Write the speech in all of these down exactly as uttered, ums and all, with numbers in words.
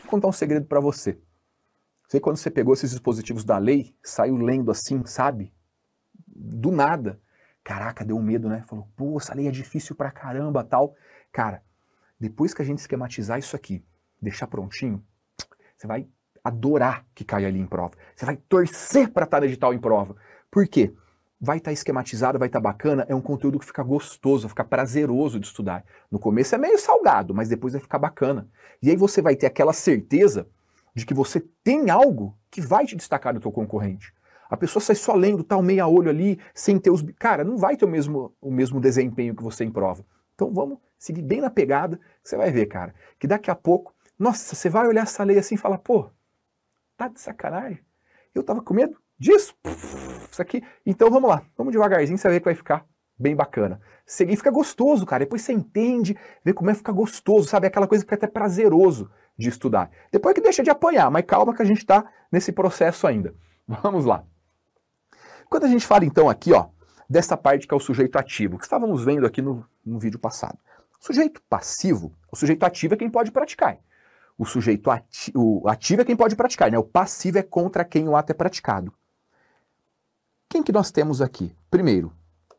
Vou contar um segredo para você. Você, quando você pegou esses dispositivos da lei, saiu lendo assim, sabe? Do nada. Caraca, deu medo, né? Falou, pô, essa lei é difícil pra caramba, tal. Cara, depois que a gente esquematizar isso aqui, deixar prontinho, você vai adorar que caia ali em prova. Você vai torcer para estar no edital em prova. Por quê? Vai estar esquematizado, vai estar bacana, é um conteúdo que fica gostoso, fica prazeroso de estudar. No começo é meio salgado, mas depois vai ficar bacana. E aí você vai ter aquela certeza de que você tem algo que vai te destacar do teu concorrente. A pessoa sai só lendo, tal, meia olho ali, sem ter os... Cara, não vai ter o mesmo, o mesmo desempenho que você em prova. Então vamos seguir bem na pegada, você vai ver, cara, que daqui a pouco, nossa, você vai olhar essa lei assim e falar, pô, tá de sacanagem? Eu tava com medo disso? Isso aqui. Então vamos lá, vamos devagarzinho, você vai ver que vai ficar bem bacana. Seguir fica gostoso, cara. Depois você entende, vê como é que fica gostoso, sabe? Aquela coisa que fica até prazeroso de estudar. Depois que deixa de apanhar, mas calma que a gente tá nesse processo ainda. Vamos lá. Quando a gente fala então aqui, ó, dessa parte que é o sujeito ativo, que estávamos vendo aqui no, no vídeo passado. O sujeito passivo, o sujeito ativo é quem pode praticar. O sujeito ati o ativo é quem pode praticar, né? O passivo é contra quem o ato é praticado. Quem que nós temos aqui? Primeiro,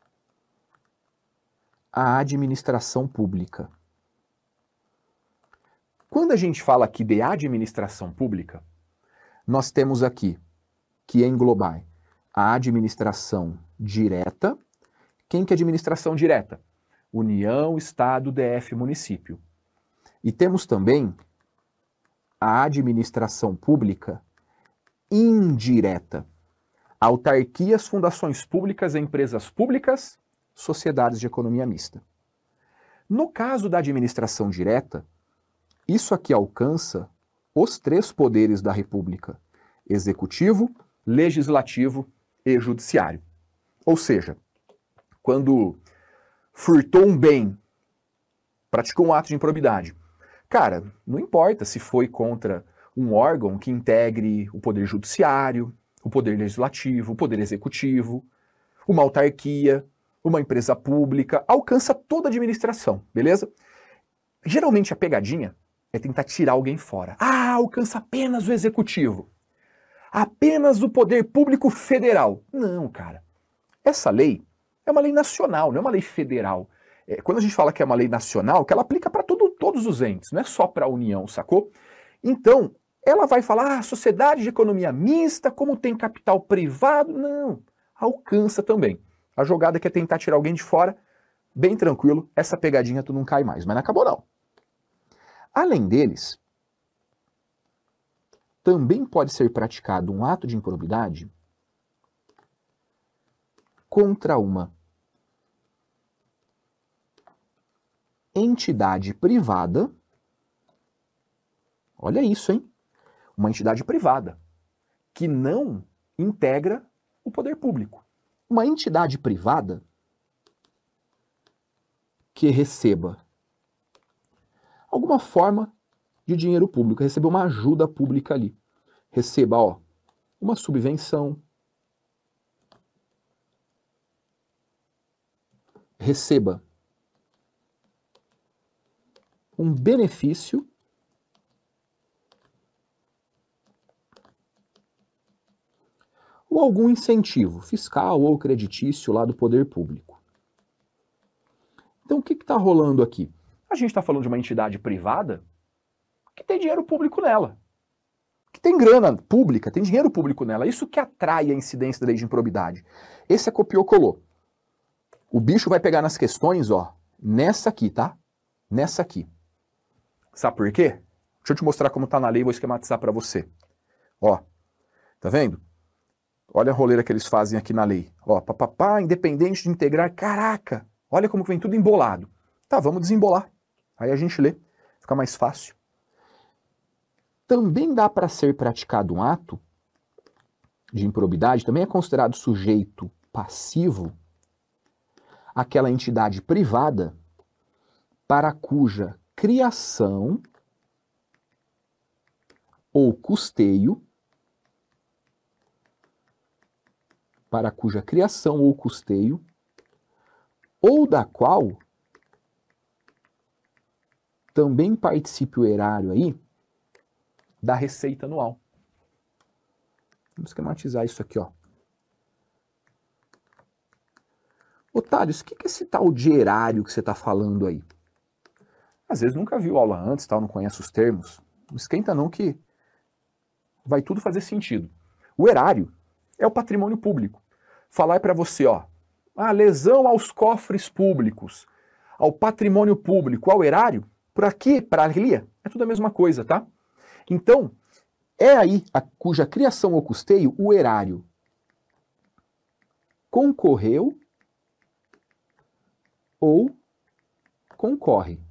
a administração pública. Quando a gente fala aqui de administração pública, nós temos aqui que englobar a administração direta. Quem que é administração direta? União, Estado, D F, município. E temos também a administração pública indireta. Autarquias, fundações públicas, empresas públicas, sociedades de economia mista. No caso da administração direta, isso aqui alcança os três poderes da República: executivo, legislativo e judiciário. Ou seja, quando furtou um bem, praticou um ato de improbidade, cara, não importa se foi contra um órgão que integre o poder judiciário, o poder legislativo, o poder executivo, uma autarquia, uma empresa pública, alcança toda a administração, beleza? Geralmente a pegadinha é tentar tirar alguém fora. Ah, alcança apenas o executivo. Apenas o poder público federal. Não, cara. Essa lei é uma lei nacional, não é uma lei federal. É, quando a gente fala que é uma lei nacional, que ela aplica para todos os entes, não é só para a União, sacou? Então, ela vai falar, ah, sociedade de economia mista, como tem capital privado, não, alcança também. A jogada que é tentar tirar alguém de fora, bem tranquilo, essa pegadinha tu não cai mais, mas não acabou não. Além deles, também pode ser praticado um ato de improbidade contra uma entidade privada. Olha isso, hein? Uma entidade privada que não integra o poder público. Uma entidade privada que receba alguma forma de dinheiro público, receba uma ajuda pública ali. Receba, ó, uma subvenção, receba um benefício ou algum incentivo fiscal ou creditício lá do poder público. Então o que está rolando aqui? A gente está falando de uma entidade privada que tem dinheiro público nela, que tem grana pública, tem dinheiro público nela. Isso que atrai a incidência da lei de improbidade. Esse é copiou-colou. O bicho vai pegar nas questões, ó, nessa aqui, tá? Nessa aqui. Sabe por quê? Deixa eu te mostrar como tá na lei e vou esquematizar para você. Ó, tá vendo? Olha a roleira que eles fazem aqui na lei. Ó, papapá, independente de integrar, caraca, olha como vem tudo embolado. Tá, vamos desembolar. Aí a gente lê, fica mais fácil. Também dá para ser praticado um ato de improbidade, também é considerado sujeito passivo, aquela entidade privada para cuja criação ou custeio, para cuja criação ou custeio, ou da qual também participe o erário aí, da receita anual. Vamos esquematizar isso aqui, ó. Ô, Thales, o que é esse tal de erário que você está falando aí? Às vezes nunca viu aula antes, tal, não conhece os termos. Não esquenta não que vai tudo fazer sentido. O erário é o patrimônio público. Falar para você, ó, a lesão aos cofres públicos, ao patrimônio público, ao erário, por aqui, para ali, é tudo a mesma coisa, tá? Então, é aí a, cuja criação ou custeio o erário concorreu ou concorre.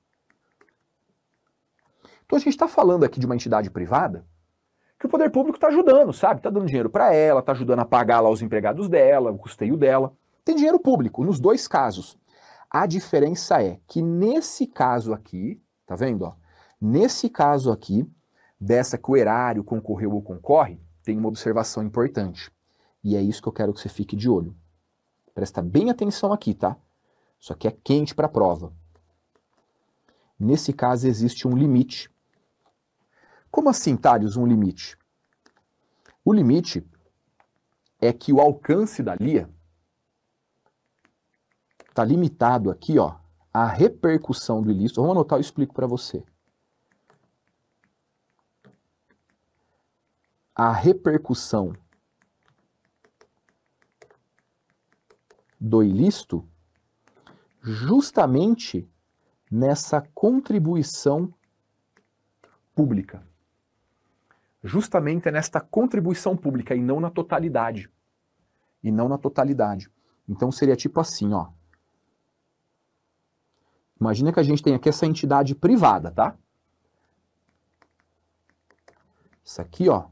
Então a gente está falando aqui de uma entidade privada que o poder público está ajudando, sabe? Está dando dinheiro para ela, está ajudando a pagar lá os empregados dela, o custeio dela. Tem dinheiro público nos dois casos. A diferença é que nesse caso aqui, tá vendo? Ó? Nesse caso aqui, dessa que o erário concorreu ou concorre, tem uma observação importante. E é isso que eu quero que você fique de olho. Presta bem atenção aqui, tá? Isso aqui é quente para a prova. Nesse caso existe um limite. Como assim, Thales, um limite? O limite é que o alcance da L I A está limitado aqui, ó, à repercussão do ilícito. Vamos anotar, eu explico para você. A repercussão do ilícito justamente nessa contribuição pública. Justamente nesta contribuição pública e não na totalidade. E não na totalidade. Então seria tipo assim, ó. Imagina que a gente tem aqui essa entidade privada, tá? Isso aqui, ó,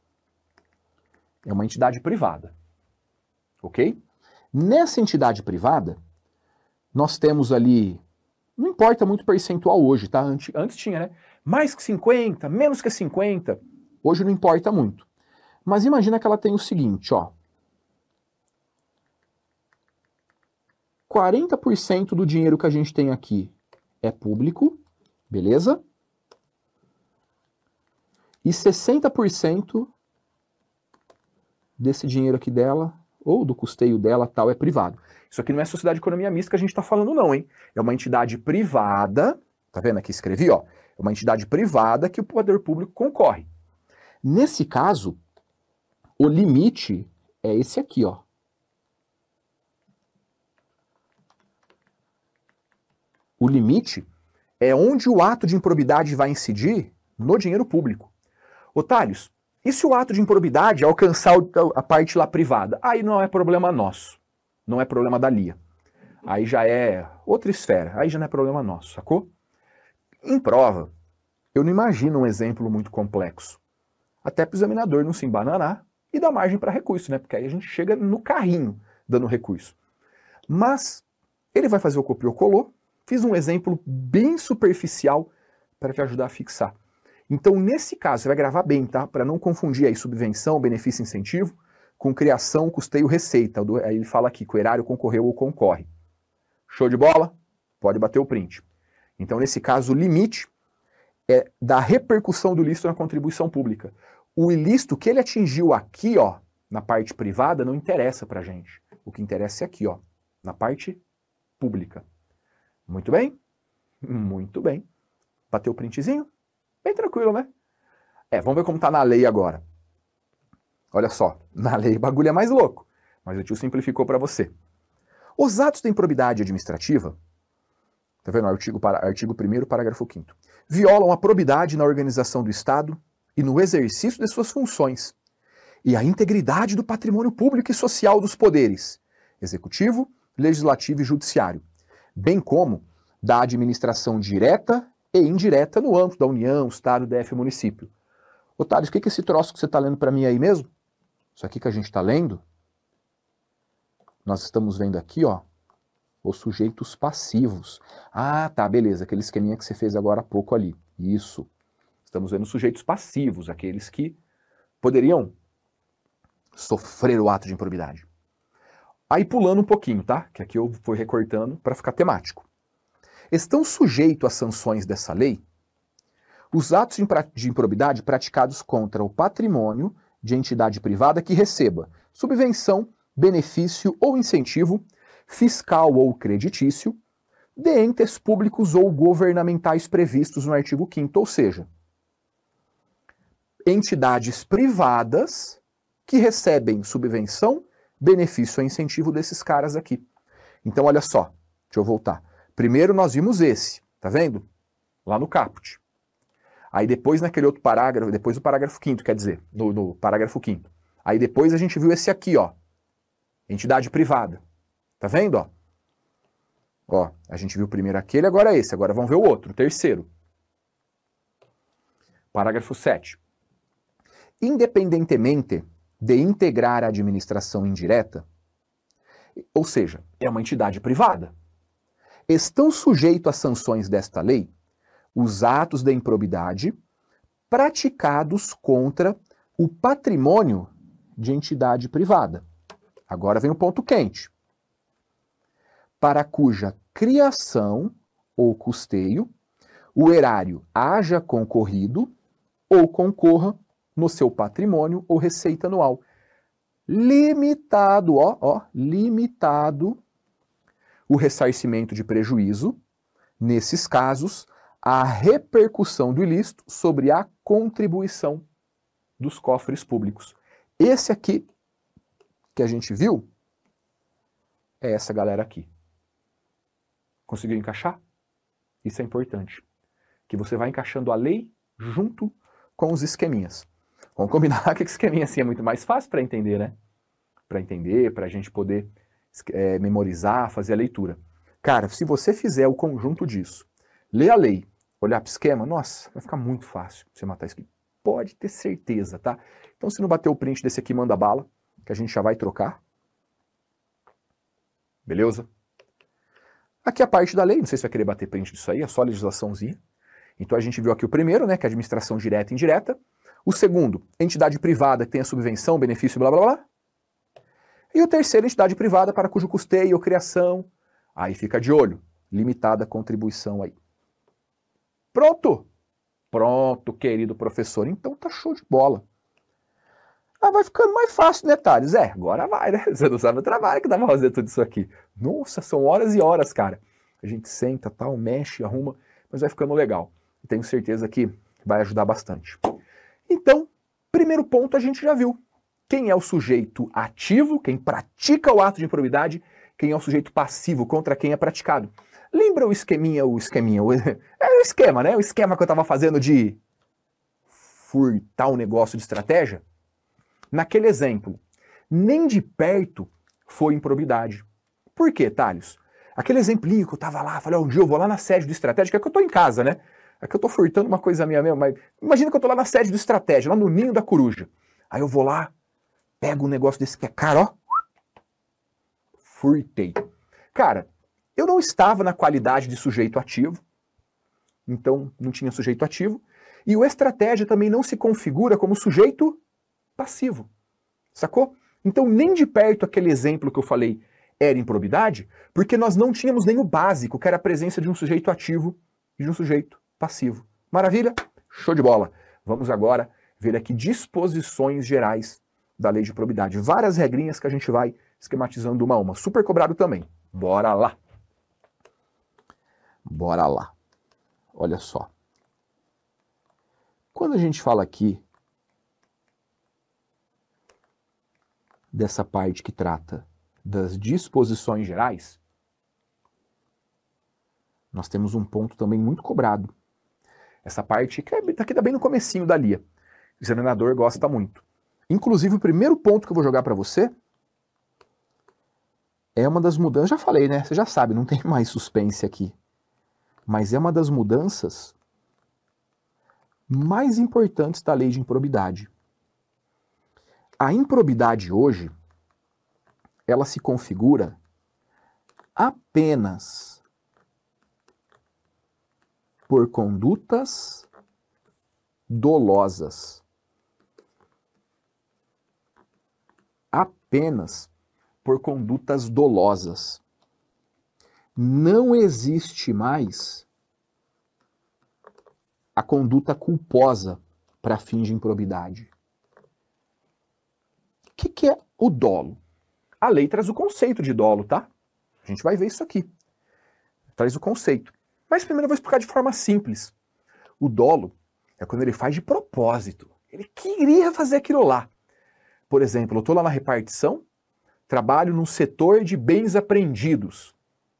é uma entidade privada. Ok? Nessa entidade privada, nós temos ali, não importa muito o percentual hoje, tá? Antes, antes tinha, né? Mais que cinquenta, menos que cinquenta. Hoje não importa muito. Mas imagina que ela tem o seguinte, ó. quarenta por cento do dinheiro que a gente tem aqui é público, beleza? E sessenta por cento desse dinheiro aqui dela, ou do custeio dela, tal, é privado. Isso aqui não é sociedade de economia mista que a gente está falando não, hein? É uma entidade privada, tá vendo aqui, escrevi, ó. É uma entidade privada que o poder público concorre. Nesse caso, o limite é esse aqui, ó. O limite é onde o ato de improbidade vai incidir no dinheiro público. Otários, e se o ato de improbidade alcançar a parte lá privada? Aí não é problema nosso. Não é problema da L I A. Aí já é outra esfera. Aí já não é problema nosso, sacou? Em prova, eu não imagino um exemplo muito complexo. Até para o examinador não se embananar e dar margem para recurso, né? Porque aí a gente chega no carrinho dando recurso. Mas ele vai fazer o copiou colou. Fiz um exemplo bem superficial para te ajudar a fixar. Então, nesse caso, você vai gravar bem, tá? Para não confundir aí subvenção, benefício incentivo, com criação, custeio, receita. Aí ele fala aqui que o erário concorreu ou concorre. Show de bola? Pode bater o print. Então, nesse caso, o limite é da repercussão do ilícito na contribuição pública. O ilícito que ele atingiu aqui, ó, na parte privada, não interessa pra gente. O que interessa é aqui, ó, na parte pública. Muito bem? Muito bem. Bateu o printzinho? Bem tranquilo, né? É, vamos ver como tá na lei agora. Olha só, na lei o bagulho é mais louco, mas o tio simplificou para você. Os atos da improbidade administrativa, tá vendo? Artigo, para, artigo primeiro, parágrafo quinto, violam a probidade na organização do Estado e no exercício de suas funções, e a integridade do patrimônio público e social dos poderes, executivo, legislativo e judiciário, bem como da administração direta e indireta no âmbito da União, Estado, D F e município. Otário, o que é esse troço que você está lendo para mim aí mesmo? Isso aqui que a gente está lendo, nós estamos vendo aqui, ó, os sujeitos passivos. Ah, tá, beleza, aquele esqueminha que você fez agora há pouco ali. Isso. Estamos vendo sujeitos passivos, aqueles que poderiam sofrer o ato de improbidade. Aí pulando um pouquinho, tá? Que aqui eu fui recortando para ficar temático. Estão sujeitos às sanções dessa lei os atos de improbidade praticados contra o patrimônio de entidade privada que receba subvenção, benefício ou incentivo fiscal ou creditício de entes públicos ou governamentais previstos no artigo quinto, ou seja, entidades privadas que recebem subvenção, benefício ou incentivo desses caras aqui. Então, olha só, deixa eu voltar. Primeiro nós vimos esse, tá vendo? Lá no caput. Aí depois naquele outro parágrafo, depois do parágrafo quinto, quer dizer, no, no parágrafo quinto. Aí depois a gente viu esse aqui, ó. Entidade privada. Tá vendo, ó? Ó, a gente viu primeiro aquele, agora esse. Agora vamos ver o outro, o terceiro. Parágrafo sete. Independentemente de integrar a administração indireta, ou seja, é uma entidade privada, estão sujeitos às sanções desta lei os atos de improbidade praticados contra o patrimônio de entidade privada. Agora vem o ponto quente. Para cuja criação ou custeio o erário haja concorrido ou concorra no seu patrimônio ou receita anual. Limitado, ó, ó, limitado o ressarcimento de prejuízo, nesses casos, a repercussão do ilícito sobre a contribuição dos cofres públicos. Esse aqui que a gente viu é essa galera aqui. Conseguiu encaixar? Isso é importante. Que você vai encaixando a lei junto com os esqueminhas. Vamos combinar que esse esqueminha assim é muito mais fácil para entender, né? Para entender, para a gente poder é, memorizar, fazer a leitura. Cara, se você fizer o conjunto disso, ler a lei, olhar para o esquema, nossa, vai ficar muito fácil você matar isso aqui. Pode ter certeza, tá? Então, se não bater o print desse aqui, manda bala, que a gente já vai trocar. Beleza? Aqui a parte da lei, não sei se vai querer bater print disso aí, é só a legislaçãozinha. Então a gente viu aqui o primeiro, né, que é a administração direta e indireta. O segundo, entidade privada que tem a subvenção, benefício, blá blá blá. E o terceiro, entidade privada para cujo custeio ou criação, aí fica de olho, limitada a contribuição aí. Pronto! Pronto, querido professor. Então tá show de bola. Ah, vai ficando mais fácil, né, Thales? É, agora vai, né? Você não sabe o trabalho que dá pra fazer tudo isso aqui. Nossa, são horas e horas, cara. A gente senta, tal, mexe, arruma, mas vai ficando legal. E tenho certeza que vai ajudar bastante. Então, primeiro ponto a gente já viu. Quem é o sujeito ativo, quem pratica o ato de improbidade, quem é o sujeito passivo, contra quem é praticado. Lembra o esqueminha, o esqueminha, o... é o esquema, né? O esquema que eu estava fazendo de furtar um negócio de estratégia? Naquele exemplo, nem de perto foi improbidade. Por quê, Thales? Aquele exemplinho que eu estava lá, falei, oh, um dia eu vou lá na sede do estratégia, que é que eu estou em casa, né? É que eu estou furtando uma coisa minha mesmo, mas imagina que eu estou lá na sede do estratégia, lá no ninho da coruja. Aí eu vou lá, pego um negócio desse que é caro, ó, furtei. Cara, eu não estava na qualidade de sujeito ativo, então não tinha sujeito ativo, e o estratégia também não se configura como sujeito passivo, sacou? Então nem de perto aquele exemplo que eu falei era improbidade, porque nós não tínhamos nem o básico, que era a presença de um sujeito ativo e de um sujeito passivo. Maravilha? Show de bola. Vamos agora ver aqui disposições gerais da lei de probidade. Várias regrinhas que a gente vai esquematizando uma a uma. Super cobrado também. Bora lá. Bora lá. Olha só. Quando a gente fala aqui dessa parte que trata das disposições gerais, nós temos um ponto também muito cobrado. Essa parte que está aqui bem no comecinho da L I A. O examinador gosta muito. Inclusive, o primeiro ponto que eu vou jogar para você é uma das mudanças, já falei, né? Você já sabe, não tem mais suspense aqui. Mas é uma das mudanças mais importantes da lei de improbidade. A improbidade hoje, ela se configura apenas por condutas dolosas. Apenas por condutas dolosas. Não existe mais a conduta culposa para fins de improbidade. O que, que é o dolo? A lei traz o conceito de dolo, tá? A gente vai ver isso aqui. Traz o conceito. Mas primeiro eu vou explicar de forma simples. O dolo é quando ele faz de propósito. Ele queria fazer aquilo lá. Por exemplo, eu estou lá na repartição, trabalho num setor de bens apreendidos.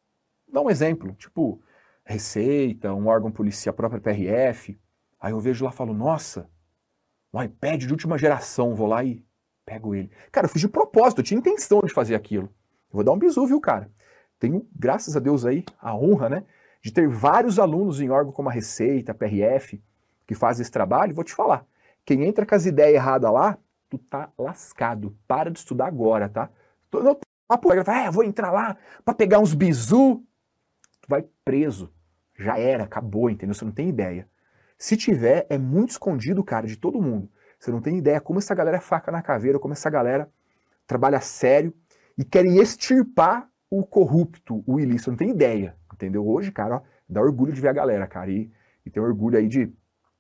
Dá um exemplo, tipo Receita, um órgão policial, a própria P R F. Aí eu vejo lá e falo, nossa, um iPad de última geração, vou lá e pego ele. Cara, eu fiz de propósito, eu tinha intenção de fazer aquilo. Eu vou dar um bisu, viu, cara? Tenho, graças a Deus aí, a honra, né, de ter vários alunos em órgão como a Receita, a P R F, que fazem esse trabalho. Vou te falar, quem entra com as ideias erradas lá, tu tá lascado. Para de estudar agora, tá? Não, ah, vou entrar lá pra pegar uns bizu. Tu vai preso. Já era, acabou, entendeu? Você não tem ideia. Se tiver, é muito escondido, cara, de todo mundo. Você não tem ideia como essa galera é faca na caveira, como essa galera trabalha sério e querem extirpar o corrupto, o ilícito. Não tem ideia, entendeu? Hoje, cara, ó, dá orgulho de ver a galera, cara, e, e ter orgulho aí de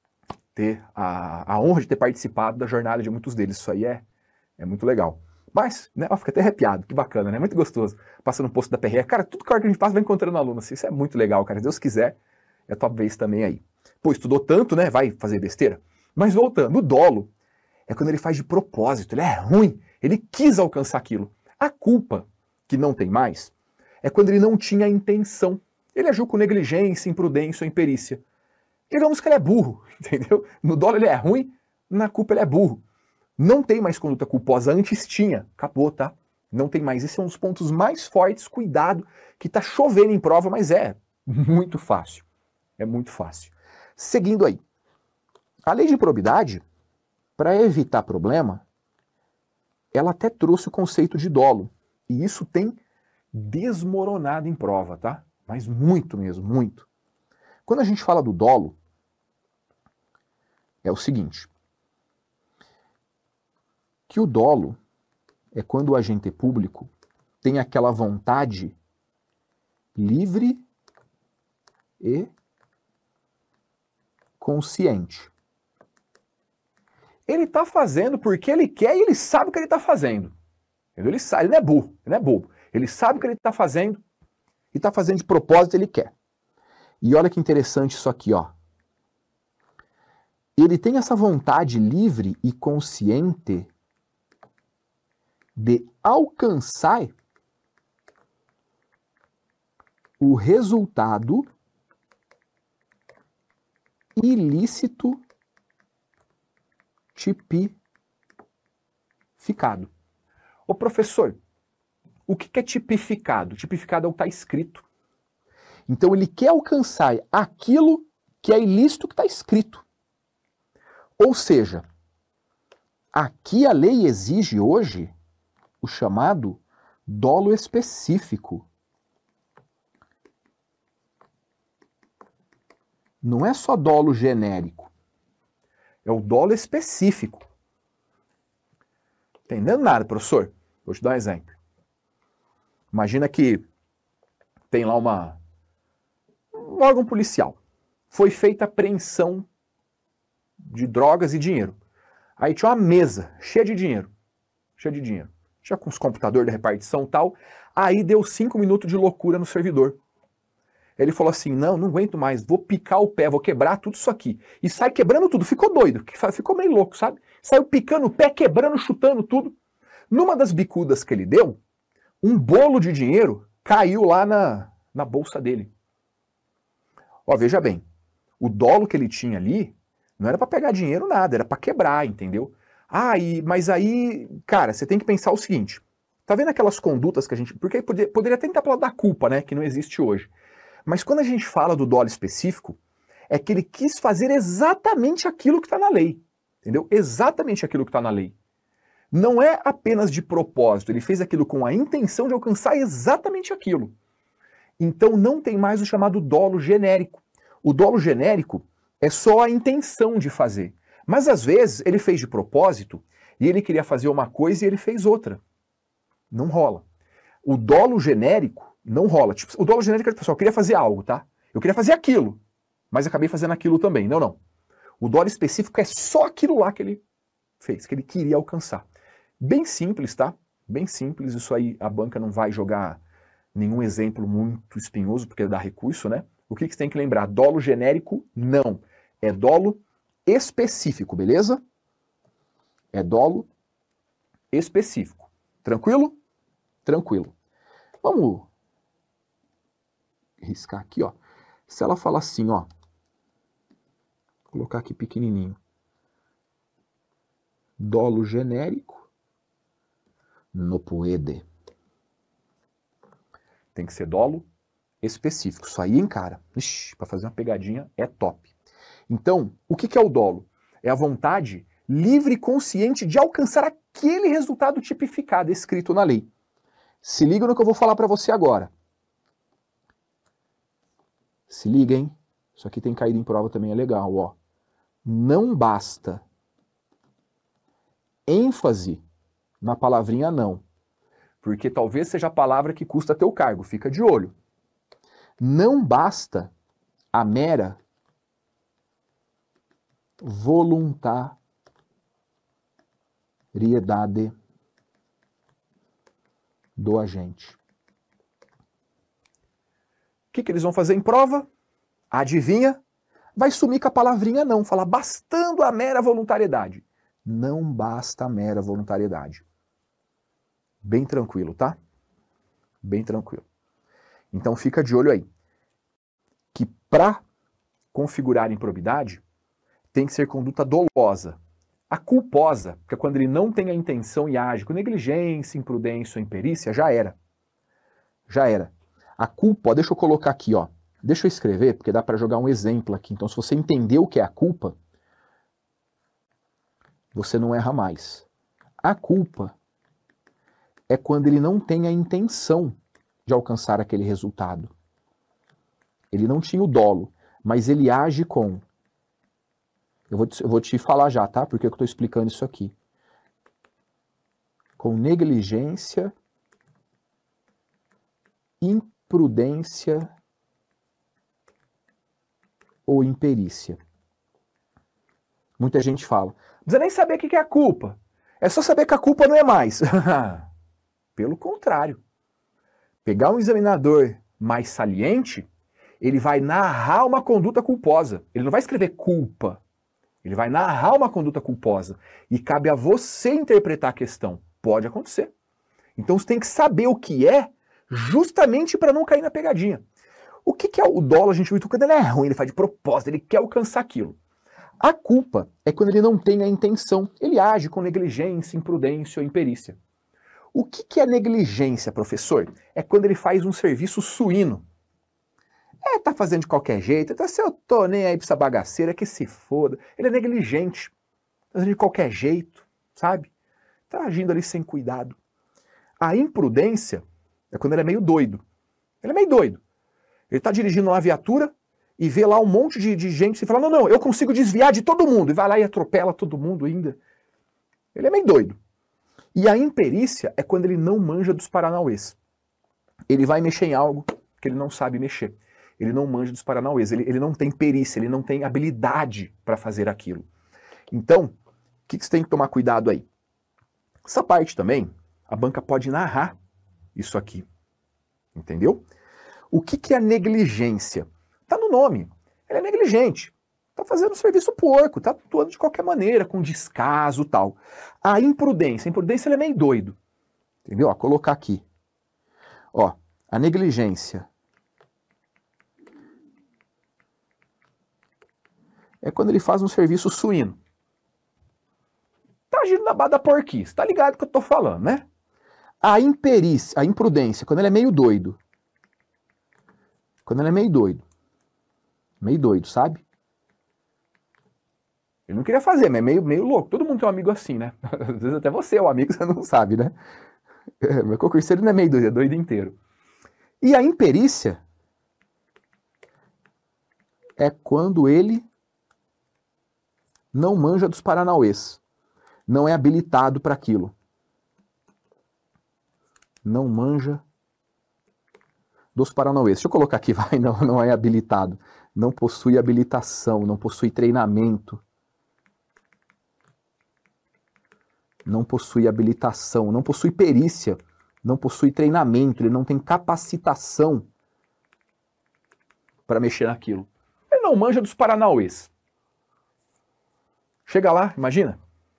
ter a, a honra de ter participado da jornada de muitos deles. Isso aí é, é muito legal. Mas, né, ó, fica até arrepiado, que bacana, né? Muito gostoso. Passando no posto da P R F, cara, tudo que a gente passa vai encontrando aluno, assim, isso é muito legal, cara. Se Deus quiser, é a tua vez também aí. Pô, estudou tanto, né? Vai fazer besteira. Mas voltando, o dolo é quando ele faz de propósito, ele é ruim, ele quis alcançar aquilo. A culpa, que não tem mais, é quando ele não tinha intenção. Ele agiu com negligência, imprudência ou imperícia. Digamos que ele é burro, entendeu? No dolo ele é ruim, na culpa ele é burro. Não tem mais conduta culposa, antes tinha, acabou, tá? Não tem mais. Esse é um dos pontos mais fortes, cuidado, que tá chovendo em prova, mas é muito fácil. É muito fácil. Seguindo aí. A lei de improbidade, para evitar problema, ela até trouxe o conceito de dolo. E isso tem desmoronado em prova, tá? Mas muito mesmo, muito. Quando a gente fala do dolo, é o seguinte, que o dolo é quando o agente público tem aquela vontade livre e consciente. Ele está fazendo porque ele quer e ele sabe o que ele está fazendo. Ele sabe, ele não é burro, ele não é bobo. Ele sabe o que ele está fazendo e está fazendo de propósito, ele quer. E olha que interessante isso aqui, ó. Ele tem essa vontade livre e consciente de alcançar o resultado ilícito tipificado. Ô professor, o que é tipificado? Tipificado é o que está escrito. Então ele quer alcançar aquilo que é ilícito que está escrito. Ou seja, aqui a lei exige hoje o chamado dolo específico. Não é só dolo genérico, é o dolo específico. Entendendo nada, professor? Vou te dar um exemplo. Imagina que tem lá uma, um órgão policial. Foi feita a apreensão de drogas e dinheiro. Aí tinha uma mesa cheia de dinheiro. Cheia de dinheiro. Tinha com os computadores da repartição e tal. Aí deu cinco minutos de loucura no servidor. Ele falou assim, não, não aguento mais, vou picar o pé, vou quebrar tudo isso aqui. E sai quebrando tudo, ficou doido, ficou meio louco, sabe? Saiu picando o pé, quebrando, chutando tudo. Numa das bicudas que ele deu, um bolo de dinheiro caiu lá na, na bolsa dele. Ó, veja bem, o dolo que ele tinha ali não era para pegar dinheiro nada, era para quebrar, entendeu? Ah, e, mas aí, cara, você tem que pensar o seguinte, tá vendo aquelas condutas que a gente... Porque poderia, poderia até tentar falar da culpa, né, que não existe hoje. Mas quando a gente fala do dolo específico, é que ele quis fazer exatamente aquilo que está na lei. Entendeu? Exatamente aquilo que está na lei. Não é apenas de propósito, ele fez aquilo com a intenção de alcançar exatamente aquilo. Então não tem mais o chamado dolo genérico. O dolo genérico é só a intenção de fazer. Mas às vezes ele fez de propósito e ele queria fazer uma coisa e ele fez outra. Não rola. O dolo genérico não rola. Tipo, o dolo genérico é, pessoal, eu queria fazer algo, tá? Eu queria fazer aquilo, mas acabei fazendo aquilo também. Não, não. O dolo específico é só aquilo lá que ele fez, que ele queria alcançar. Bem simples, tá? Bem simples, isso aí a banca não vai jogar nenhum exemplo muito espinhoso, porque dá recurso, né? O que, que você tem que lembrar? Dolo genérico, não. É dolo específico, beleza? É dolo específico. Tranquilo? Tranquilo. Vamos riscar aqui, ó. Se ela fala assim, ó. Vou colocar aqui pequenininho. Dolo genérico no puede. Tem que ser dolo específico. Isso aí, hein, cara? Ixi, pra fazer uma pegadinha é top. Então, o que, que é o dolo? É a vontade livre e consciente de alcançar aquele resultado tipificado, escrito na lei. Se liga no que eu vou falar para você agora. Se liga, hein? Isso aqui tem caído em prova também, é legal, ó. Não basta ênfase na palavrinha não, porque talvez seja a palavra que custa teu cargo, fica de olho. Não basta a mera voluntariedade do agente. O que, que eles vão fazer em prova? Adivinha? Vai sumir com a palavrinha não, falar bastando a mera voluntariedade. Não basta a mera voluntariedade. Bem tranquilo, tá? Bem tranquilo. Então fica de olho aí. Que para configurar improbidade, tem que ser conduta dolosa. A culposa, que é quando ele não tem a intenção e age com negligência, imprudência ou imperícia, já era. Já era. A culpa, ó, deixa eu colocar aqui, ó. Deixa eu escrever, porque dá para jogar um exemplo aqui. Então, se você entender o que é a culpa, você não erra mais. A culpa é quando ele não tem a intenção de alcançar aquele resultado. Ele não tinha o dolo, mas ele age com... Eu vou te, eu vou te falar já, tá? Porque eu estou explicando isso aqui. Com negligência, imprudência ou imperícia. Muita gente fala, não precisa nem saber o que é a culpa. É só saber que a culpa não é mais. Pelo contrário. Pegar um examinador mais saliente, ele vai narrar uma conduta culposa. Ele não vai escrever culpa. Ele vai narrar uma conduta culposa. E cabe a você interpretar a questão. Pode acontecer. Então você tem que saber o que é, justamente para não cair na pegadinha. O que, que é o dolo? A gente viu quando ele é ruim, ele faz de propósito, ele quer alcançar aquilo. A culpa é quando ele não tem a intenção. Ele age com negligência, imprudência ou imperícia. O que, que é negligência, professor? É quando ele faz um serviço suíno. É, tá fazendo de qualquer jeito, então se eu tô nem aí pra essa bagaceira, que se foda. Ele é negligente, tá fazendo de qualquer jeito, sabe? Tá agindo ali sem cuidado. A imprudência é quando ele é meio doido. Ele é meio doido. Ele tá dirigindo uma viatura e vê lá um monte de, de gente e fala, não, não, eu consigo desviar de todo mundo. E vai lá e atropela todo mundo ainda. Ele é meio doido. E a imperícia é quando ele não manja dos paranauês. Ele vai mexer em algo que ele não sabe mexer. Ele não manja dos paranauês, ele, ele não tem perícia, ele não tem habilidade para fazer aquilo. Então, o que, que você tem que tomar cuidado aí? Essa parte também, a banca pode narrar isso aqui. Entendeu? O que, que é negligência? Tá no nome. Ele é negligente. Tá fazendo um serviço porco, tá atuando de qualquer maneira, com descaso e tal. A imprudência. A imprudência ele é meio doido. Entendeu? Ó, colocar aqui. Ó, a negligência é quando ele faz um serviço suíno. Tá agindo na base da porquice, tá ligado que eu tô falando, né? A imperícia, a imprudência, quando ele é meio doido. Quando ele é meio doido. Meio doido, sabe? Ele não queria fazer, mas é meio, meio louco. Todo mundo tem um amigo assim, né? Às vezes até você é um amigo, você não sabe, né? É, meu concurseiro não é meio doido, é doido inteiro. E a imperícia é quando ele não manja dos paranauês. Não é habilitado para aquilo. Não manja dos paranauês. Deixa eu colocar aqui, vai, não, não é habilitado. não possui habilitação, não possui treinamento, não possui habilitação, não possui perícia, não possui treinamento, ele não tem capacitação para mexer naquilo. Ele não manja dos paranauês. Chega lá, imagina.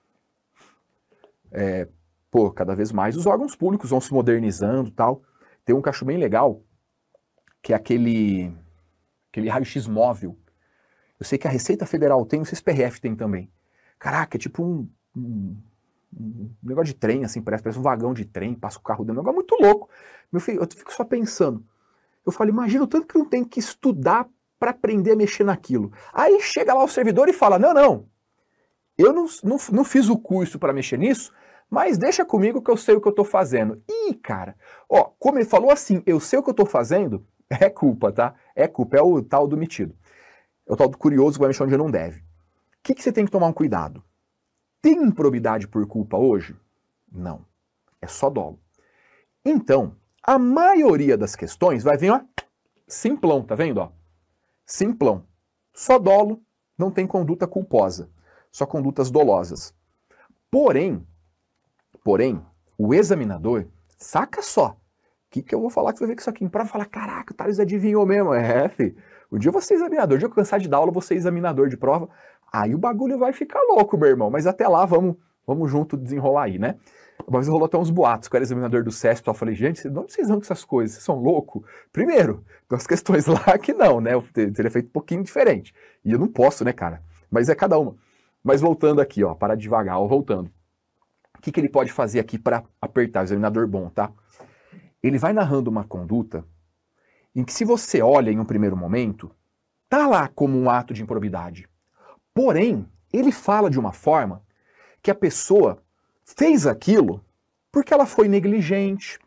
É, pô, cada vez mais os órgãos públicos vão se modernizando e tal. Tem um que eu acho bem legal, que é aquele, aquele raio-x móvel. Eu sei que a Receita Federal tem, o C S P R F tem também. Caraca, é tipo um, um, um negócio de trem, assim, parece, parece um vagão de trem, passa o carro dentro, um negócio muito louco. Meu filho, eu fico só pensando. Eu falo, imagina o tanto que não tem que estudar para aprender a mexer naquilo. Aí chega lá o servidor e fala, não, não, eu não, não, não fiz o curso para mexer nisso, mas deixa comigo que eu sei o que eu estou fazendo. Ih, cara, ó, como ele falou assim, eu sei o que eu estou fazendo, é culpa, tá? É culpa, é o tal do metido. É o tal do curioso que vai mexer onde não deve. O que, que você tem que tomar um cuidado? Tem improbidade por culpa hoje? Não. É só dolo. Então, a maioria das questões vai vir, ó, simplão, tá vendo, ó? Simplão. Só dolo, não tem conduta culposa. Só condutas dolosas. Porém, porém, o examinador, saca só, o que, que eu vou falar que você vai ver que isso aqui em prova, fala, caraca, o Thales adivinhou mesmo. É, filho, o dia eu vou ser examinador, o dia eu cansar de dar aula, eu vou ser examinador de prova, aí o bagulho vai ficar louco, meu irmão, mas até lá, vamos, vamos junto desenrolar aí, né? Uma vez rolou até uns boatos, que eu era examinador do C E S P, eu falei, gente, de onde vocês vão com essas coisas? Vocês são loucos? Primeiro, tem umas questões lá que não, né, eu teria feito um pouquinho diferente, e eu não posso, né, cara, mas é cada uma. Mas voltando aqui, ó, para devagar, ó, voltando. O que, que ele pode fazer aqui para apertar? O examinador bom, tá? Ele vai narrando uma conduta em que, se você olha em um primeiro momento, tá lá como um ato de improbidade. Porém, ele fala de uma forma que a pessoa fez aquilo porque ela foi negligente.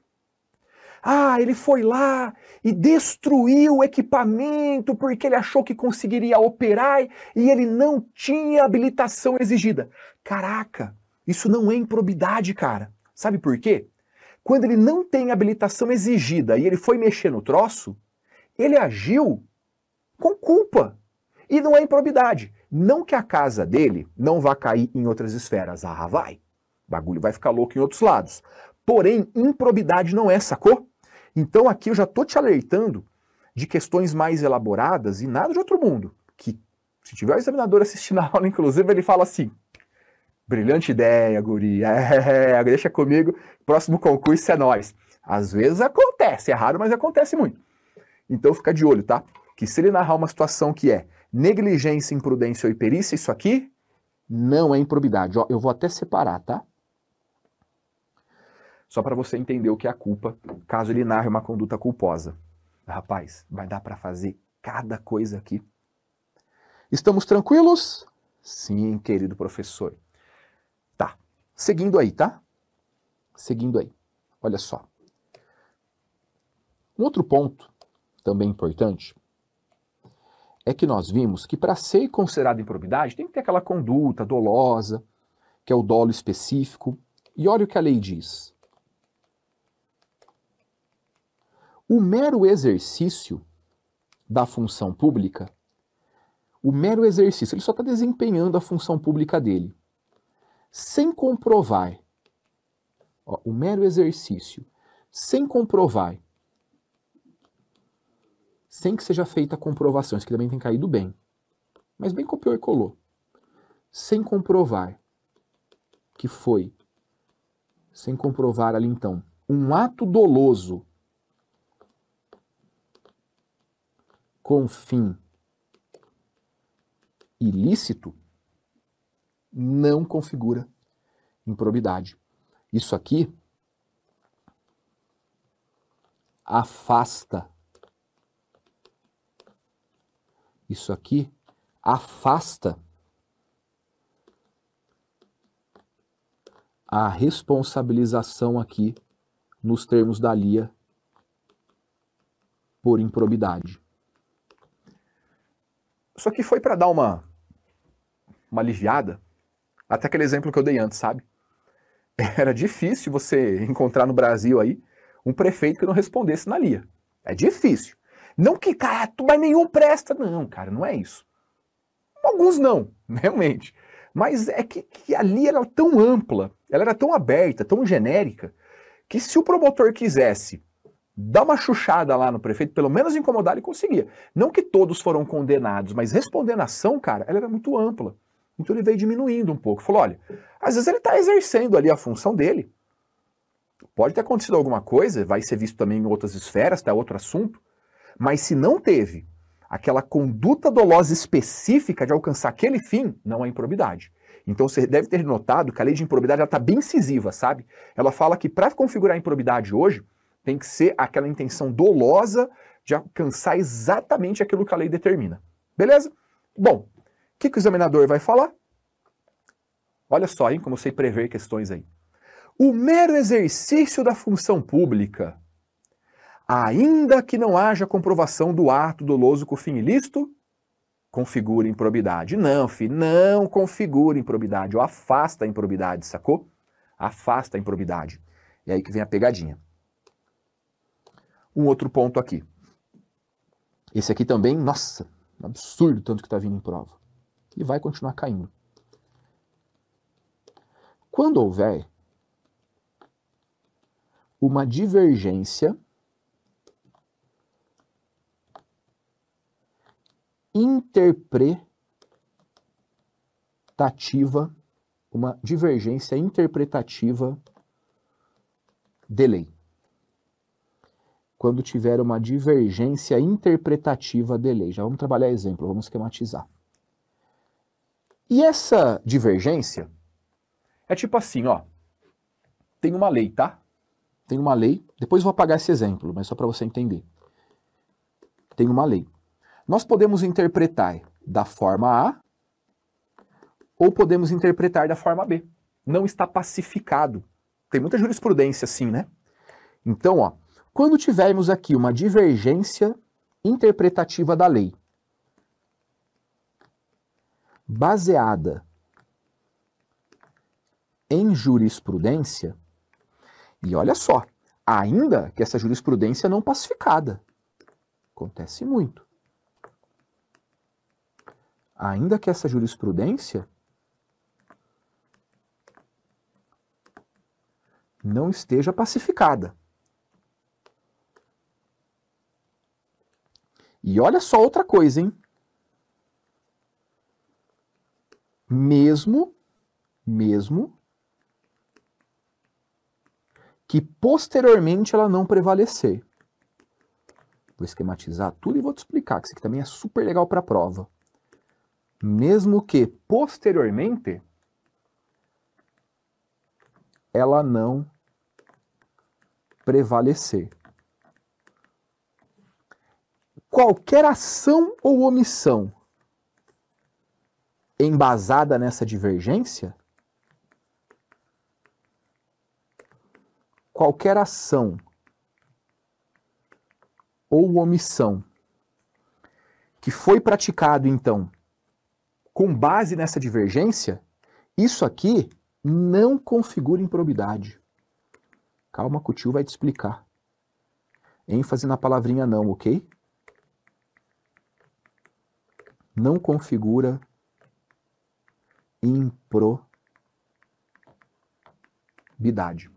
Ah, ele foi lá e destruiu o equipamento porque ele achou que conseguiria operar e ele não tinha habilitação exigida. Caraca, isso não é improbidade, cara. Sabe por quê? Quando ele não tem habilitação exigida e ele foi mexer no troço, ele agiu com culpa. E não é improbidade. Não que a casa dele não vá cair em outras esferas. Ah, vai. O bagulho vai ficar louco em outros lados. Porém, improbidade não é, sacou? Então aqui eu já tô te alertando de questões mais elaboradas e nada de outro mundo. Que se tiver o examinador assistindo a aula, inclusive, ele fala assim, brilhante ideia, guri, é, deixa comigo, próximo concurso é nós. Às vezes acontece, é raro, mas acontece muito. Então fica de olho, tá? Que se ele narrar uma situação que é negligência, imprudência ou imperícia, isso aqui não é improbidade. Ó, eu vou até separar, tá? Só para você entender o que é a culpa, caso ele narre uma conduta culposa. Rapaz, vai dar para fazer cada coisa aqui. Estamos tranquilos? Sim, querido professor. Tá. Seguindo aí, tá? Seguindo aí. Olha só. Um outro ponto, também importante, é que nós vimos que para ser considerado improbidade tem que ter aquela conduta dolosa, que é o dolo específico. E olha o que a lei diz. O mero exercício da função pública, o mero exercício, ele só está desempenhando a função pública dele, sem comprovar, ó, o mero exercício, sem comprovar, sem que seja feita a comprovação, isso aqui também tem caído bem, mas bem copiou e colou, sem comprovar que foi, sem comprovar ali então, um ato doloso, com fim ilícito, não configura improbidade. Isso aqui afasta, isso aqui afasta a responsabilização aqui nos termos da L I A por improbidade. Isso aqui foi para dar uma, uma aliviada, até aquele exemplo que eu dei antes, sabe? Era difícil você encontrar no Brasil aí um prefeito que não respondesse na L I A. É difícil. Não que, cara, mas nenhum presta. Não, cara, não é isso. Alguns não, realmente. Mas é que, que ali era tão ampla, ela era tão aberta, tão genérica, que se o promotor quisesse dar uma chuchada lá no prefeito, pelo menos incomodar, ele conseguia. Não que todos foram condenados, mas respondendo a ação, cara, ela era muito ampla. Então ele veio diminuindo um pouco. Falou, olha, às vezes ele está exercendo ali a função dele. Pode ter acontecido alguma coisa, vai ser visto também em outras esferas, tá, outro assunto. Mas se não teve aquela conduta dolosa específica de alcançar aquele fim, não é improbidade. Então você deve ter notado que a lei de improbidade está bem incisiva, sabe? Ela fala que para configurar a improbidade hoje, tem que ser aquela intenção dolosa de alcançar exatamente aquilo que a lei determina. Beleza? Bom, o que, que o examinador vai falar? Olha só, hein, como eu sei prever questões aí. O mero exercício da função pública, ainda que não haja comprovação do ato doloso com fim ilícito, configura improbidade. Não, filho, não configura improbidade, ou afasta a improbidade, sacou? Afasta a improbidade. E aí que vem a pegadinha. Um outro ponto aqui. Esse aqui também, nossa, absurdo tanto que está vindo em prova. E vai continuar caindo. Quando houver uma divergência interpretativa, uma divergência interpretativa de lei. Quando tiver uma divergência interpretativa de lei. Já vamos trabalhar exemplo, vamos esquematizar. E essa divergência é tipo assim, ó. Tem uma lei, tá? Tem uma lei. Depois eu vou apagar esse exemplo, mas só para você entender. Tem uma lei. Nós podemos interpretar da forma A ou podemos interpretar da forma B. Não está pacificado. Tem muita jurisprudência assim, né? Então, ó, quando tivermos aqui uma divergência interpretativa da lei, baseada em jurisprudência, e olha só, ainda que essa jurisprudência não pacificada, acontece muito. Ainda que essa jurisprudência não esteja pacificada. E olha só outra coisa, hein? Mesmo, mesmo que posteriormente ela não prevalecer. Vou esquematizar tudo e vou te explicar, que isso aqui também é super legal para a prova. Mesmo que posteriormente ela não prevalecer. Qualquer ação ou omissão embasada nessa divergência, qualquer ação ou omissão que foi praticado, então, com base nessa divergência, isso aqui não configura improbidade. Calma que o tio vai te explicar. ênfase na palavrinha não, ok? Não configura improbidade.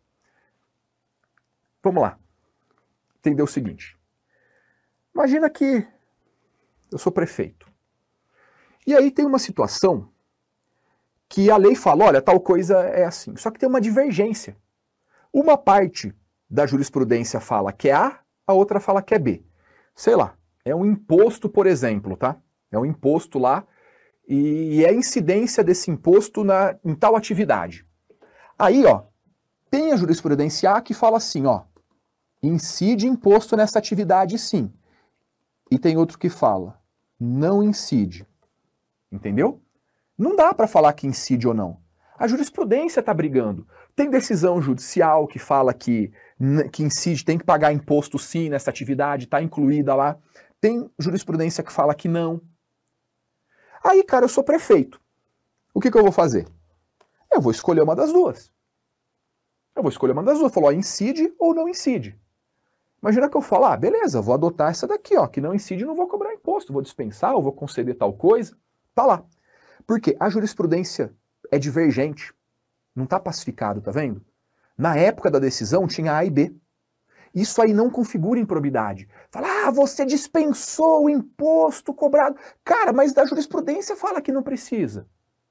Vamos lá. Entendeu o seguinte. Imagina que eu sou prefeito. E aí tem uma situação que a lei fala, olha, tal coisa é assim. Só que tem uma divergência. Uma parte da jurisprudência fala que é A, a outra fala que é B. Sei lá, é um imposto, por exemplo, tá? É um imposto lá e é a incidência desse imposto na, em tal atividade. Aí, ó, tem a jurisprudência A que fala assim, ó, incide imposto nessa atividade sim. E tem outro que fala, não incide. Entendeu? Não dá para falar que incide ou não. A jurisprudência está brigando. Tem decisão judicial que fala que, que incide, tem que pagar imposto sim nessa atividade, está incluída lá. Tem jurisprudência que fala que não. Aí, cara, eu sou prefeito. O que, que eu vou fazer? Eu vou escolher uma das duas. Eu vou escolher uma das duas. Falou, ó, incide ou não incide. Imagina que eu falo, ah, beleza, vou adotar essa daqui, ó, que não incide, não vou cobrar imposto, vou dispensar, ou vou conceder tal coisa, tá lá. Por quê? A jurisprudência é divergente, não tá pacificado, tá vendo? Na época da decisão tinha A e B. Isso aí não configura improbidade. Fala, ah, você dispensou o imposto cobrado. Cara, mas da jurisprudência fala que não precisa.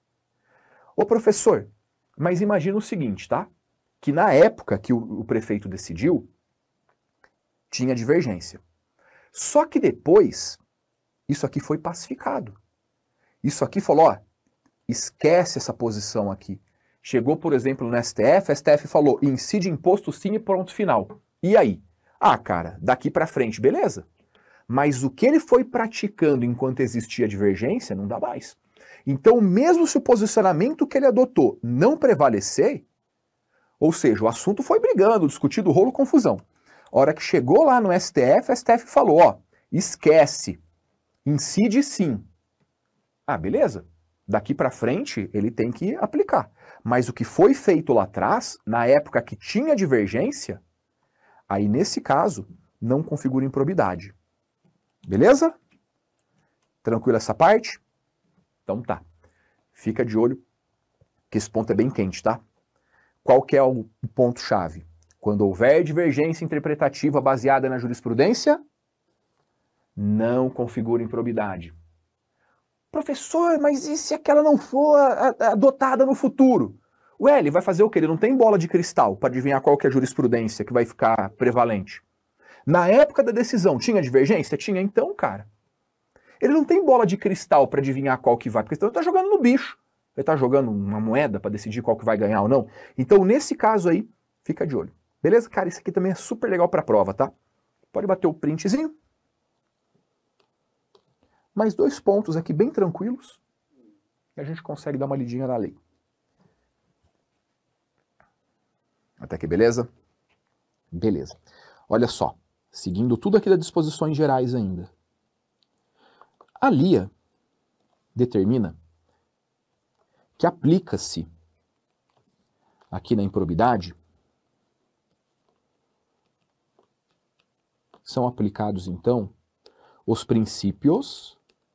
Ô professor, mas imagina o seguinte, tá? Que na época que o, o prefeito decidiu, tinha divergência. Só que depois, isso aqui foi pacificado. Isso aqui falou, ó, esquece essa posição aqui. Chegou, por exemplo, no S T F, o S T F falou, incide imposto sim e pronto, final. E aí? Ah, cara, daqui pra frente, beleza. Mas o que ele foi praticando enquanto existia divergência, não dá mais. Então, mesmo se o posicionamento que ele adotou não prevalecer, ou seja, o assunto foi brigando, discutido, rolo, confusão. A hora que chegou lá no S T F, o S T F falou, ó, esquece, incide sim. Ah, beleza. Daqui pra frente, ele tem que aplicar. Mas o que foi feito lá atrás, na época que tinha divergência, aí nesse caso, não configura improbidade. Beleza? Tranquilo essa parte? Então tá. Fica de olho, que esse ponto é bem quente, tá? Qual que é o ponto-chave? Quando houver divergência interpretativa baseada na jurisprudência, não configura improbidade. Professor, mas e se aquela não for adotada no futuro? Ué, ele vai fazer o quê? Ele não tem bola de cristal para adivinhar qual que é a jurisprudência que vai ficar prevalente. Na época da decisão, tinha divergência? Tinha então, cara. Ele não tem bola de cristal para adivinhar qual que vai, porque ele tá jogando no bicho. Ele tá jogando uma moeda para decidir qual que vai ganhar ou não. Então, nesse caso aí, fica de olho. Beleza? Cara, isso aqui também é super legal para prova, tá? Pode bater o printzinho. Mais dois pontos aqui bem tranquilos e a gente consegue dar uma lidinha na lei. Até aqui, beleza? Beleza. Olha só, seguindo tudo aqui das disposições gerais ainda. A L I A determina que aplica-se aqui na improbidade, são aplicados então os princípios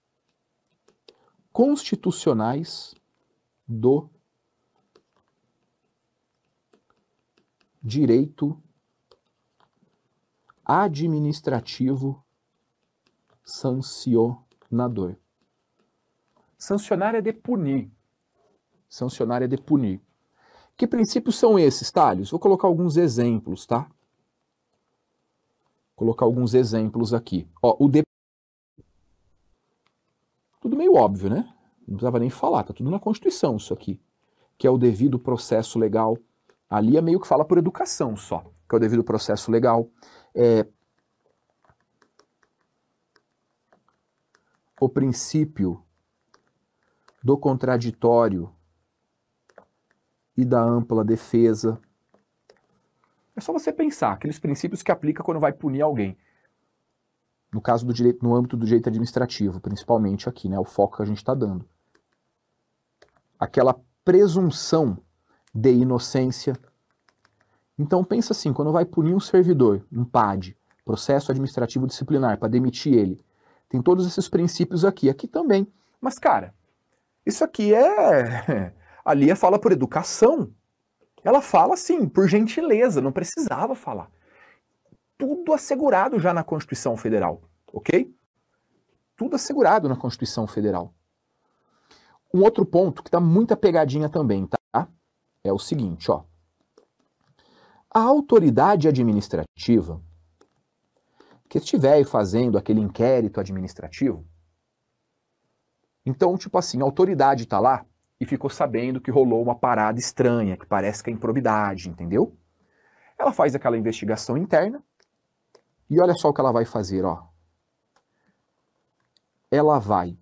constitucionais do direito administrativo sancionador. Sancionar é de punir. Sancionar é de punir. Que princípios são esses, Thales? Vou colocar alguns exemplos, tá? Vou colocar alguns exemplos aqui. Ó, o de... Tudo meio óbvio, né? Não precisava nem falar, tá tudo na Constituição isso aqui. Que é o devido processo legal. Ali é meio que fala por educação só, que é o devido processo legal. É... O princípio do contraditório e da ampla defesa. É só você pensar, aqueles princípios que aplica quando vai punir alguém. No caso do direito, no âmbito do direito administrativo, principalmente aqui, né, o foco que a gente está dando. Aquela presunção de inocência. Então pensa assim, quando vai punir um servidor, um P A D, processo administrativo disciplinar, para demitir ele, tem todos esses princípios aqui, aqui também. Mas cara, isso aqui é... A L I A fala por educação. Ela fala assim, por gentileza, não precisava falar. Tudo assegurado já na Constituição Federal, ok? Tudo assegurado na Constituição Federal. Um outro ponto que dá muita pegadinha também, tá? É o seguinte, ó. A autoridade administrativa que estiver fazendo aquele inquérito administrativo, então, tipo assim, a autoridade tá lá e ficou sabendo que rolou uma parada estranha, que parece que é improbidade, entendeu? Ela faz aquela investigação interna e olha só o que ela vai fazer, ó. Ela vai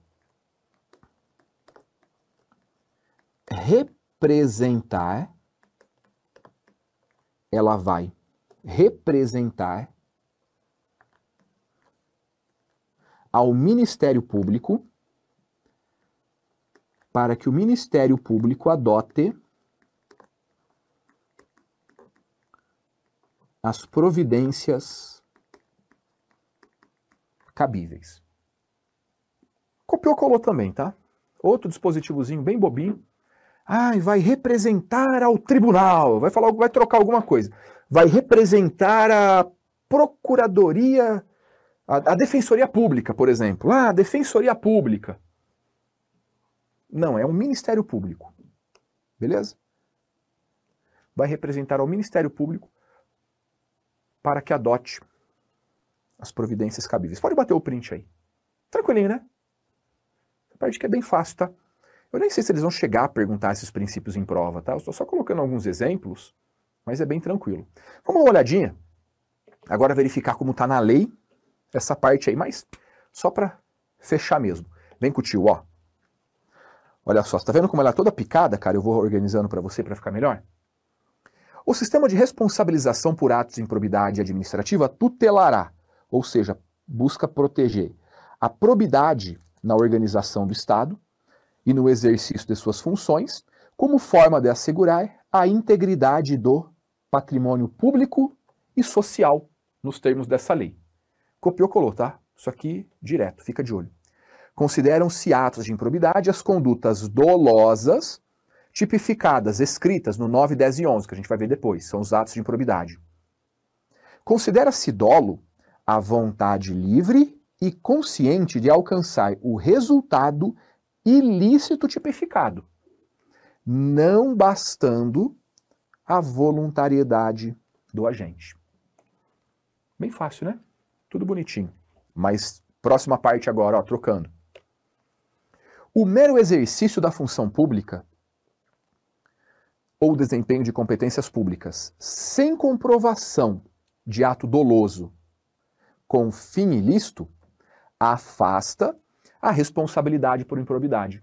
representar, ela vai representar ao Ministério Público para que o Ministério Público adote as providências cabíveis. Copiou, colou também, tá? Outro dispositivozinho bem bobinho. Ah, vai representar ao tribunal, vai falar, vai trocar alguma coisa. Vai representar a procuradoria, a, a defensoria pública, por exemplo. Ah, defensoria pública. Não, é um ministério público. Beleza? Vai representar ao Ministério Público para que adote as providências cabíveis. Pode bater o print aí. Tranquilinho, né? Essa parte que é bem fácil, tá? Eu nem sei se eles vão chegar a perguntar esses princípios em prova, tá? Eu estou só colocando alguns exemplos, mas é bem tranquilo. Vamos dar uma olhadinha. Agora verificar como está na lei essa parte aí, mas só para fechar mesmo. Vem com o tio, ó. Olha só, você tá vendo como ela é toda picada, cara? Eu vou organizando para você para ficar melhor. O sistema de responsabilização por atos de improbidade administrativa tutelará, ou seja, busca proteger a probidade na organização do Estado e no exercício de suas funções, como forma de assegurar a integridade do patrimônio público e social, nos termos dessa lei. Copiou, colou, tá? Isso aqui direto, fica de olho. Consideram-se atos de improbidade as condutas dolosas tipificadas, escritas no nove, dez e onze, que a gente vai ver depois, são os atos de improbidade. Considera-se dolo a vontade livre e consciente de alcançar o resultado ilícito tipificado, não bastando a voluntariedade do agente. Bem fácil, né? Tudo bonitinho. Mas, próxima parte agora, ó, trocando. O mero exercício da função pública ou desempenho de competências públicas sem comprovação de ato doloso com fim ilícito afasta a responsabilidade por improbidade.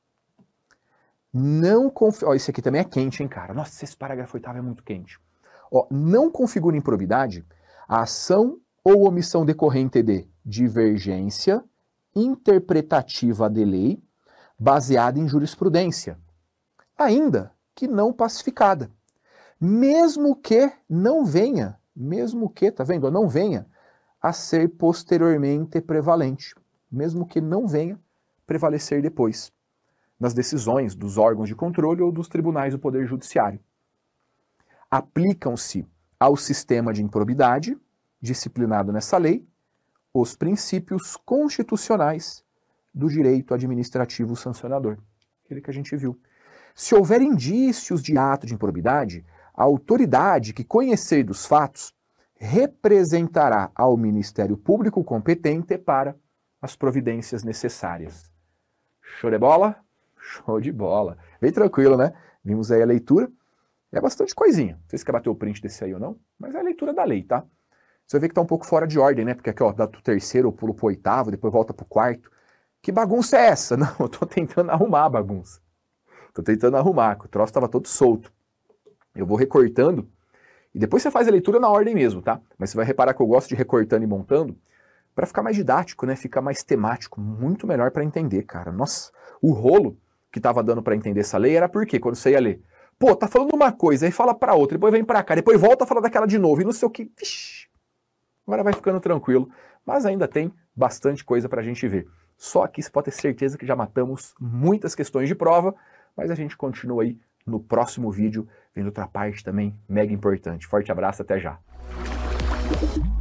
Não conf... Ó, esse aqui também é quente, hein, cara? Nossa, esse parágrafo oitavo é muito quente. Ó, não configura improbidade a ação ou omissão decorrente de divergência interpretativa de lei baseada em jurisprudência, ainda que não pacificada, mesmo que não venha, mesmo que, tá vendo, não venha a ser posteriormente prevalente, mesmo que não venha prevalecer depois, nas decisões dos órgãos de controle ou dos tribunais do Poder Judiciário. Aplicam-se ao sistema de improbidade, disciplinado nessa lei, os princípios constitucionais do direito administrativo sancionador, aquele que a gente viu. Se houver indícios de ato de improbidade, a autoridade que conhecer dos fatos representará ao Ministério Público competente para as providências necessárias. Show de bola? Show de bola. Bem tranquilo, né? Vimos aí a leitura. É bastante coisinha. Não sei se quer bater o print desse aí ou não, mas é a leitura da lei, tá? Você vai ver que tá um pouco fora de ordem, né? Porque aqui, ó, dá do terceiro, eu pulo pro oitavo, depois volta pro quarto. Que bagunça é essa? Não, eu tô tentando arrumar a bagunça. Tô tentando arrumar, o troço tava todo solto. Eu vou recortando, e depois você faz a leitura na ordem mesmo, tá? Mas você vai reparar que eu gosto de recortando e montando, para ficar mais didático, né? Ficar mais temático, muito melhor para entender, cara. Nossa, o rolo que tava dando para entender essa lei era porque quando você ia ler, pô, tá falando uma coisa, aí fala para outra, depois vem para cá, depois volta a falar daquela de novo, e não sei o que. Vixi, agora vai ficando tranquilo, mas ainda tem bastante coisa pra gente ver. Só aqui você pode ter certeza que já matamos muitas questões de prova, mas a gente continua aí no próximo vídeo, vendo outra parte também mega importante. Forte abraço, até já!